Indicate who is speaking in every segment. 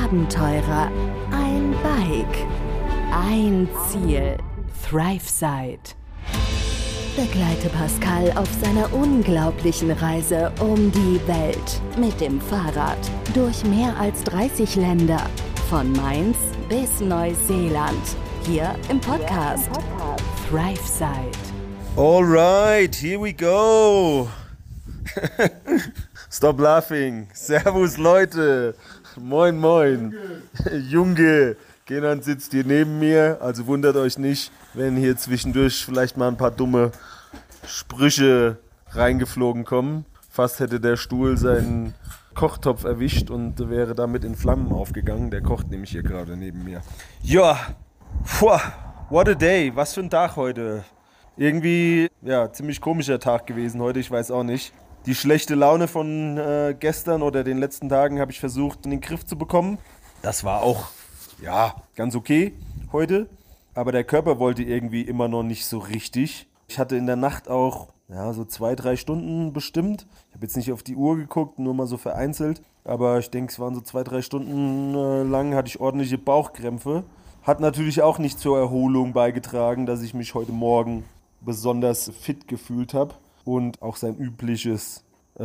Speaker 1: Abenteurer, ein Bike, ein Ziel. ThriveSide. Begleite Pascal auf seiner unglaublichen Reise um die Welt mit dem Fahrrad durch mehr als 30 Länder, von Mainz bis Neuseeland, hier im Podcast ThriveSide.
Speaker 2: Alright, here we go. Stop laughing. Servus Leute. Moin moin. Junge. Kenan sitzt hier neben mir, also wundert euch nicht, wenn hier zwischendurch vielleicht mal ein paar dumme Sprüche reingeflogen kommen. Fast hätte der Stuhl seinen Kochtopf erwischt und wäre damit in Flammen aufgegangen. Der kocht nämlich hier gerade neben mir. Ja, what a day. Was für ein Tag heute. Irgendwie, ja, ziemlich komischer Tag gewesen heute, ich weiß auch nicht. Die schlechte Laune von gestern oder den letzten Tagen habe ich versucht in den Griff zu bekommen. Das war auch, ja, ganz okay heute. Aber der Körper wollte irgendwie immer noch nicht so richtig. Ich hatte in der Nacht auch, ja, so 2-3 Stunden bestimmt. Ich habe jetzt nicht auf die Uhr geguckt, nur mal so vereinzelt. Aber ich denke, es waren so 2-3 Stunden lang, hatte ich ordentliche Bauchkrämpfe. Hat natürlich auch nicht zur Erholung beigetragen, dass ich mich heute Morgen besonders fit gefühlt habe. Und auch sein übriges,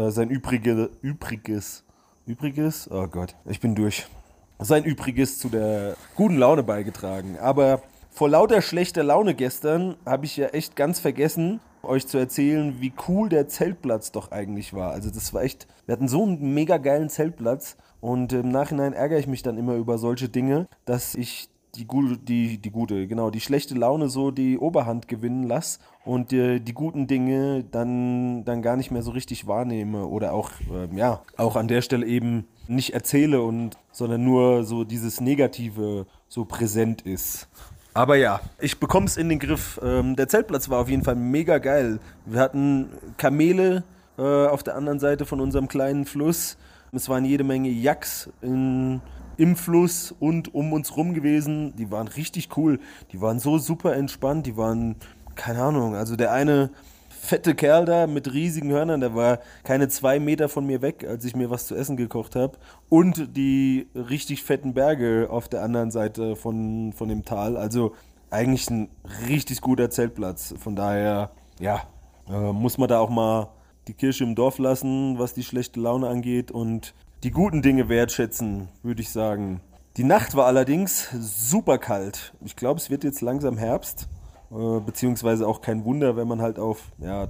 Speaker 2: oh Gott, ich bin durch. Sein Übriges zu der guten Laune beigetragen. Aber vor lauter schlechter Laune gestern habe ich ja echt ganz vergessen, euch zu erzählen, wie cool der Zeltplatz doch eigentlich war. Also das war echt, wir hatten so einen mega geilen Zeltplatz und im Nachhinein ärgere ich mich dann immer über solche Dinge, dass ich die schlechte Laune so die Oberhand gewinnen lasse und die guten Dinge dann gar nicht mehr so richtig wahrnehme oder auch an der Stelle eben nicht erzähle sondern nur so dieses Negative so präsent ist. Aber ja, ich bekomme es in den Griff. Der Zeltplatz war auf jeden Fall mega geil. Wir hatten Kamele auf der anderen Seite von unserem kleinen Fluss. Es waren jede Menge Yaks im Fluss und um uns rum gewesen. Die waren richtig cool. Die waren so super entspannt. Die waren, keine Ahnung, also der eine fette Kerl da mit riesigen Hörnern, der war keine 2 Meter von mir weg, als ich mir was zu essen gekocht habe. Und die richtig fetten Berge auf der anderen Seite von dem Tal. Also eigentlich ein richtig guter Zeltplatz. Von daher, ja, muss man da auch mal die Kirche im Dorf lassen, was die schlechte Laune angeht und die guten Dinge wertschätzen, würde ich sagen. Die Nacht war allerdings super kalt. Ich glaube, es wird jetzt langsam Herbst. Beziehungsweise auch kein Wunder, wenn man halt auf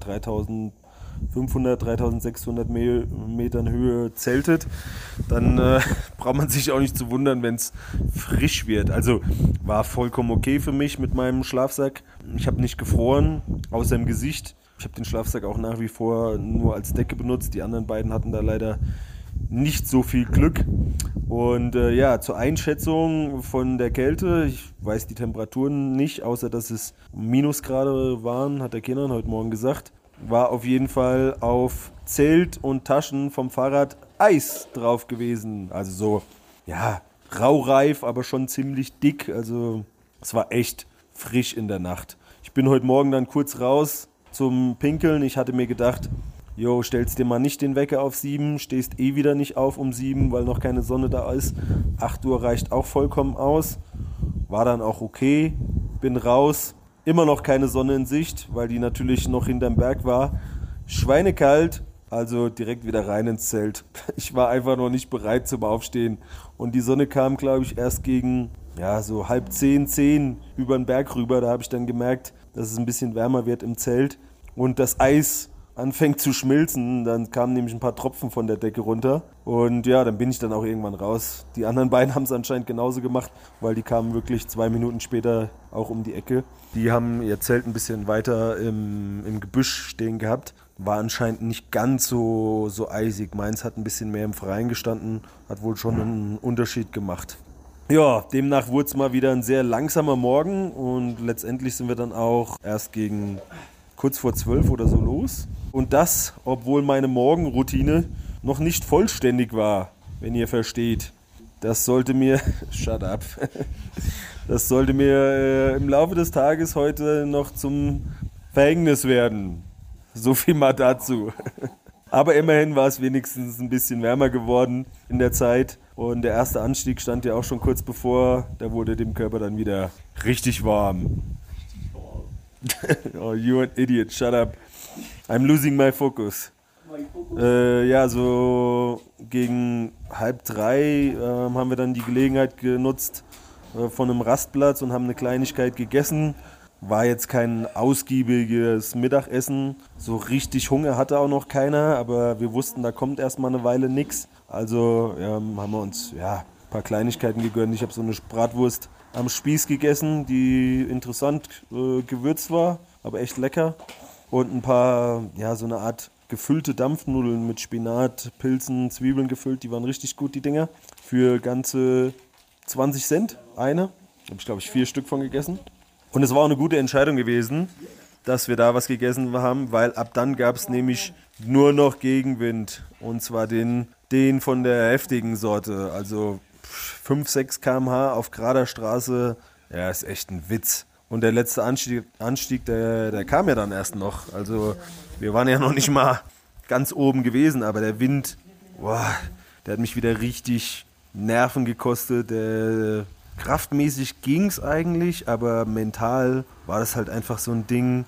Speaker 2: 3500, 3600 Metern Höhe zeltet. Dann braucht man sich auch nicht zu wundern, wenn es frisch wird. Also war vollkommen okay für mich mit meinem Schlafsack. Ich habe nicht gefroren, außer im Gesicht. Ich habe den Schlafsack auch nach wie vor nur als Decke benutzt. Die anderen beiden hatten da leider nicht so viel Glück. Und zur Einschätzung von der Kälte, ich weiß die Temperaturen nicht, außer dass es Minusgrade waren, hat der Kenan heute Morgen gesagt, war auf jeden Fall auf Zelt und Taschen vom Fahrrad Eis drauf gewesen. Also so, ja, raureif, aber schon ziemlich dick. Also es war echt frisch in der Nacht. Ich bin heute Morgen dann kurz raus zum Pinkeln. Ich hatte mir gedacht, stellst dir mal nicht den Wecker auf 7, stehst wieder nicht auf um 7, weil noch keine Sonne da ist. 8 Uhr reicht auch vollkommen aus. War dann auch okay, bin raus. Immer noch keine Sonne in Sicht, weil die natürlich noch hinterm Berg war. Schweinekalt, also direkt wieder rein ins Zelt. Ich war einfach noch nicht bereit zum Aufstehen. Und die Sonne kam, glaube ich, erst gegen so 9:30, 10 über den Berg rüber. Da habe ich dann gemerkt, dass es ein bisschen wärmer wird im Zelt. Und das Eis anfängt zu schmilzen, dann kamen nämlich ein paar Tropfen von der Decke runter und dann bin ich dann auch irgendwann raus. Die anderen beiden haben es anscheinend genauso gemacht, weil die kamen wirklich 2 Minuten später auch um die Ecke. Die haben ihr Zelt ein bisschen weiter im Gebüsch stehen gehabt, war anscheinend nicht ganz so eisig. Meins hat ein bisschen mehr im Freien gestanden, hat wohl schon einen Unterschied gemacht. Ja, demnach wurde es mal wieder ein sehr langsamer Morgen und letztendlich sind wir dann auch erst gegen kurz vor 12 oder so los. Und das, obwohl meine Morgenroutine noch nicht vollständig war, wenn ihr versteht. Das sollte mir, im Laufe des Tages heute noch zum Verhängnis werden. So viel mal dazu. Aber immerhin war es wenigstens ein bisschen wärmer geworden in der Zeit. Und der erste Anstieg stand ja auch schon kurz bevor. Da wurde dem Körper dann wieder richtig warm. Oh, you an idiot, shut up. I'm losing my focus. Ja, so gegen 2:30 haben wir dann die Gelegenheit genutzt von einem Rastplatz und haben eine Kleinigkeit gegessen. War jetzt kein ausgiebiges Mittagessen. So richtig Hunger hatte auch noch keiner, aber wir wussten, da kommt erstmal eine Weile nichts. Also haben wir uns ein paar Kleinigkeiten gegönnt. Ich habe so eine Bratwurst am Spieß gegessen, die interessant gewürzt war, aber echt lecker. Und ein paar, so eine Art gefüllte Dampfnudeln mit Spinat, Pilzen, Zwiebeln gefüllt. Die waren richtig gut, die Dinger. Für ganze 20 Cent eine. Habe ich, glaube ich, 4 Stück von gegessen. Und es war auch eine gute Entscheidung gewesen, dass wir da was gegessen haben, weil ab dann gab es nämlich nur noch Gegenwind. Und zwar den von der heftigen Sorte. Also 5, 6 km/h auf gerader Straße. Ja, ist echt ein Witz. Und der letzte Anstieg, der kam ja dann erst noch. Also wir waren ja noch nicht mal ganz oben gewesen, aber der Wind, der hat mich wieder richtig Nerven gekostet. Kraftmäßig ging es eigentlich, aber mental war das halt einfach so ein Ding.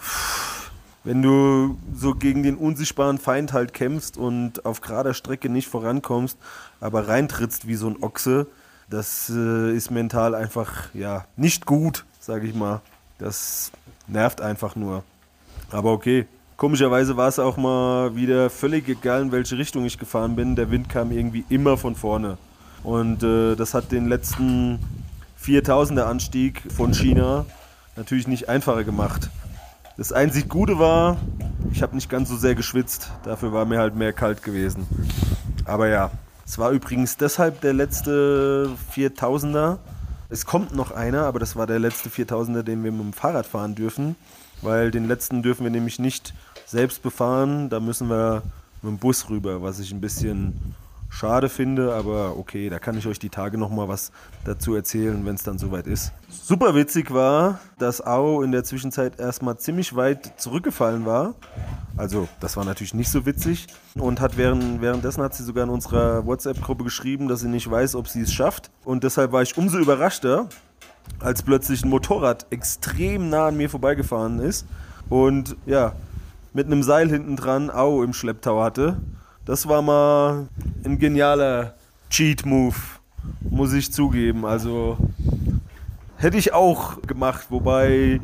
Speaker 2: Wenn du so gegen den unsichtbaren Feind halt kämpfst und auf gerader Strecke nicht vorankommst, aber reintrittst wie so ein Ochse, das ist mental einfach nicht gut, sage ich mal. Das nervt einfach nur. Aber okay. Komischerweise war es auch mal wieder völlig egal, in welche Richtung ich gefahren bin. Der Wind kam irgendwie immer von vorne. Und das hat den letzten 4000er Anstieg von China natürlich nicht einfacher gemacht. Das einzig Gute war, ich habe nicht ganz so sehr geschwitzt. Dafür war mir halt mehr kalt gewesen. Aber ja, es war übrigens deshalb der letzte 4000er. Es kommt noch einer, aber das war der letzte 4000er, den wir mit dem Fahrrad fahren dürfen. Weil den letzten dürfen wir nämlich nicht selbst befahren. Da müssen wir mit dem Bus rüber, was ich ein bisschen schade finde, aber okay, da kann ich euch die Tage nochmal was dazu erzählen, wenn es dann soweit ist. Super witzig war, dass Au in der Zwischenzeit erstmal ziemlich weit zurückgefallen war. Also, das war natürlich nicht so witzig. Und währenddessen hat sie sogar in unserer WhatsApp-Gruppe geschrieben, dass sie nicht weiß, ob sie es schafft. Und deshalb war ich umso überraschter, als plötzlich ein Motorrad extrem nah an mir vorbeigefahren ist und mit einem Seil hinten dran Au im Schlepptau hatte. Das war mal ein genialer Cheat-Move, muss ich zugeben. Also hätte ich auch gemacht, wobei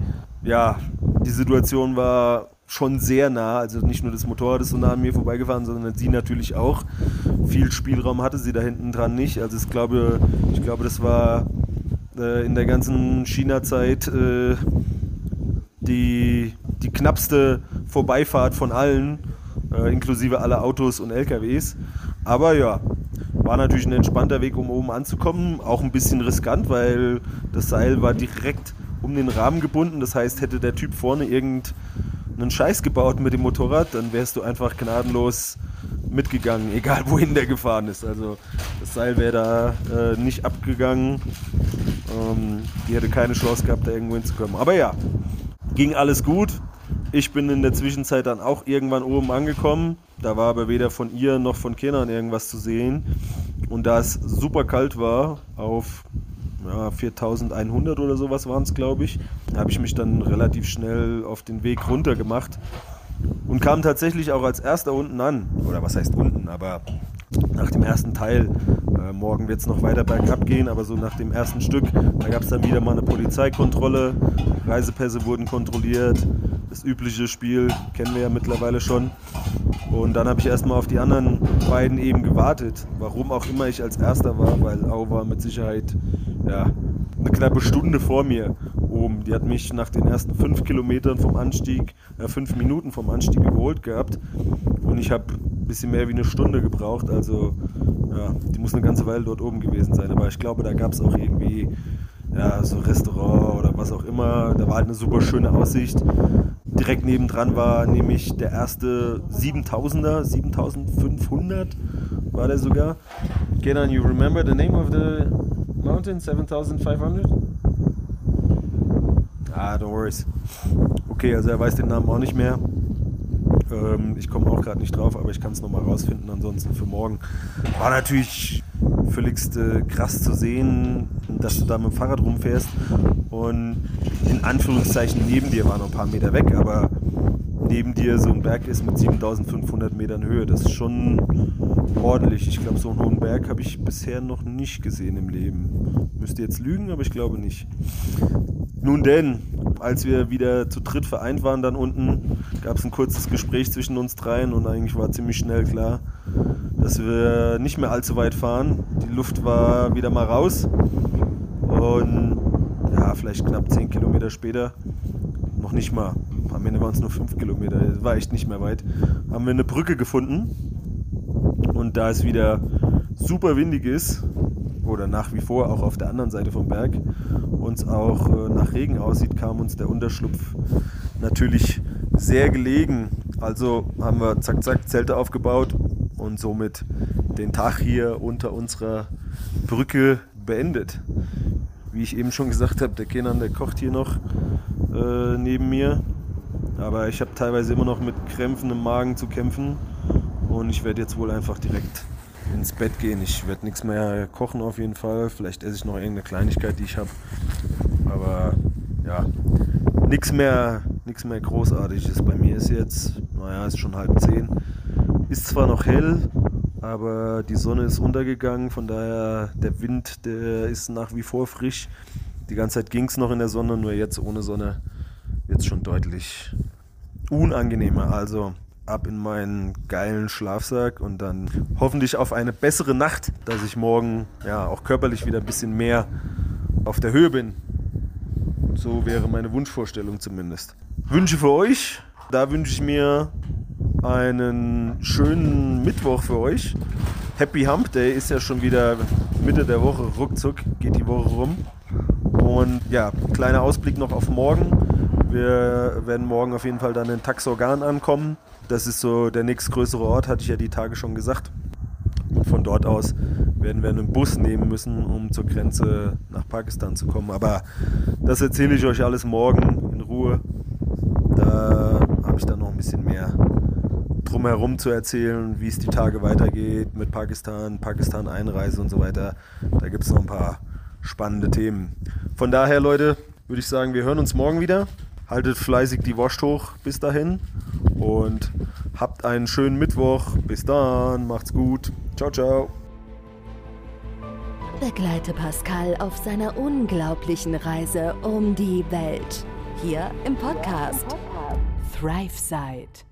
Speaker 2: die Situation war schon sehr nah. Also nicht nur das Motorrad ist so nah an mir vorbeigefahren, sondern sie natürlich auch. Viel Spielraum hatte sie da hinten dran nicht. Also ich glaube, das war in der ganzen China-Zeit die knappste Vorbeifahrt von allen, inklusive aller Autos und LKWs. Aber war natürlich ein entspannter Weg, um oben anzukommen. Auch ein bisschen riskant, weil das Seil war direkt um den Rahmen gebunden. Das heißt, hätte der Typ vorne irgendeinen Scheiß gebaut mit dem Motorrad, dann wärst du einfach gnadenlos mitgegangen, egal wohin der gefahren ist. Also das Seil wäre da nicht abgegangen. Die hätte keine Chance gehabt, da irgendwo hinzukommen. Aber ging alles gut. Ich bin in der Zwischenzeit dann auch irgendwann oben angekommen. Da war aber weder von ihr noch von Kenan irgendwas zu sehen. Und da es super kalt war, auf 4100 oder sowas waren es, glaube ich, habe ich mich dann relativ schnell auf den Weg runter gemacht und kam tatsächlich auch als erster unten an. Oder was heißt unten, aber nach dem ersten Teil. Morgen wird es noch weiter bergab gehen, aber so nach dem ersten Stück, da gab es dann wieder mal eine Polizeikontrolle, Reisepässe wurden kontrolliert, das übliche Spiel kennen wir ja mittlerweile schon. Und dann habe ich erstmal auf die anderen beiden eben gewartet, warum auch immer ich als erster war, weil Au war mit Sicherheit eine knappe Stunde vor mir oben. Die hat mich nach den ersten 5 Kilometern vom Anstieg, 5 Minuten vom Anstieg überholt gehabt und ich habe ein bisschen mehr wie eine Stunde gebraucht, also die muss eine ganze Weile dort oben gewesen sein, aber ich glaube, da gab es auch irgendwie so Restaurant oder was auch immer, da war halt eine super schöne Aussicht. Direkt nebendran war nämlich der erste 7000er, 7500 war der sogar. Kenan, you remember the name of the mountain? 7500? Don't worry. Okay, also er weiß den Namen auch nicht mehr. Ich komme auch gerade nicht drauf, aber ich kann es nochmal rausfinden, ansonsten für morgen. War natürlich völligst krass zu sehen, dass du da mit dem Fahrrad rumfährst und in Anführungszeichen neben dir war noch ein paar Meter weg, aber neben dir so ein Berg ist mit 7500 Metern Höhe. Das ist schon ordentlich. Ich glaube, so einen hohen Berg habe ich bisher noch nicht gesehen im Leben. Müsste jetzt lügen, aber ich glaube nicht. Nun denn, als wir wieder zu dritt vereint waren dann unten, gab es ein kurzes Gespräch zwischen uns dreien und eigentlich war ziemlich schnell klar, dass wir nicht mehr allzu weit fahren. Die Luft war wieder mal raus und ja, vielleicht knapp 10 Kilometer später, noch nicht mal, am Ende waren es nur 5 Kilometer, das war echt nicht mehr weit, haben wir eine Brücke gefunden und da es wieder super windig ist, oder nach wie vor auch auf der anderen Seite vom Berg, uns auch nach Regen aussieht, kam uns der Unterschlupf natürlich sehr gelegen. Also haben wir zack zack Zelte aufgebaut und somit den Tag hier unter unserer Brücke beendet. Wie ich eben schon gesagt habe, der Kenan, der kocht hier noch neben mir, aber ich habe teilweise immer noch mit Krämpfen im Magen zu kämpfen und ich werde jetzt wohl einfach direkt ins Bett gehen. Ich werde nichts mehr kochen auf jeden Fall. Vielleicht esse ich noch irgendeine Kleinigkeit, die ich habe. Aber ja, nichts mehr Großartiges. Bei mir ist jetzt, ist schon 9:30. Ist zwar noch hell, aber die Sonne ist untergegangen. Von daher, der Wind, der ist nach wie vor frisch. Die ganze Zeit ging es noch in der Sonne, nur jetzt ohne Sonne wird es schon deutlich unangenehmer. Also ab in meinen geilen Schlafsack und dann hoffentlich auf eine bessere Nacht, dass ich morgen auch körperlich wieder ein bisschen mehr auf der Höhe bin. So wäre meine Wunschvorstellung zumindest. Wünsche für euch, da wünsche ich mir einen schönen Mittwoch für euch. Happy Hump Day ist ja schon wieder Mitte der Woche, ruckzuck geht die Woche rum. Und ja, kleiner Ausblick noch auf morgen. Wir werden morgen auf jeden Fall dann in Taxorgan ankommen. Das ist so der nächstgrößere Ort, hatte ich ja die Tage schon gesagt. Und von dort aus werden wir einen Bus nehmen müssen, um zur Grenze nach Pakistan zu kommen. Aber das erzähle ich euch alles morgen in Ruhe. Da habe ich dann noch ein bisschen mehr drumherum zu erzählen, wie es die Tage weitergeht mit Pakistan-Einreise und so weiter. Da gibt es noch ein paar spannende Themen. Von daher, Leute, würde ich sagen, wir hören uns morgen wieder. Haltet fleißig die Wurst hoch bis dahin und habt einen schönen Mittwoch. Bis dann, macht's gut. Ciao, ciao.
Speaker 1: Begleite Pascal auf seiner unglaublichen Reise um die Welt. Hier im Podcast ThriveSide.